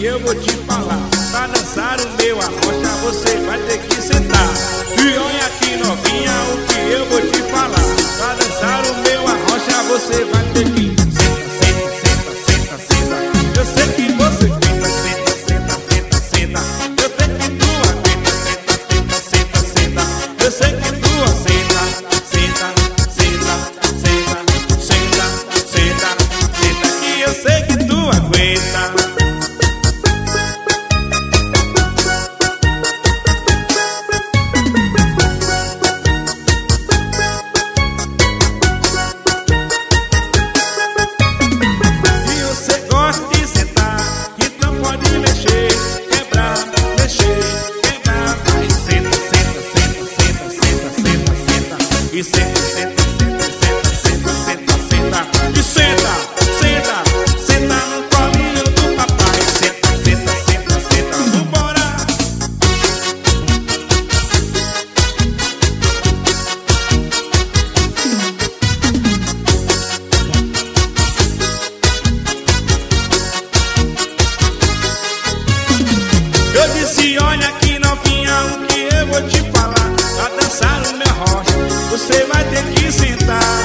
que eu vou te falar. Pra dançar o meu arrocha você vai ter que sentar. E olha aqui novinha o que eu vou te falar. Pra dançar o meu arrocha você vai ter que senta, senta, senta, senta, senta. Eu sei que você senta, senta, senta, senta, senta. Eu sei que tu aguenta, senta, senta, senta, senta. Eu sei que tu senta, senta, senta, senta, senta, senta, senta. Que eu sei que tu aguenta. E senta, senta, senta, senta, senta, senta, senta. E senta, senta, senta no colinho do papai. Senta, senta, senta, senta, vambora. Eu disse, olha aqui novinha o que eu vou te falar. Pra dançar o meu rocha você vai ter que sentar.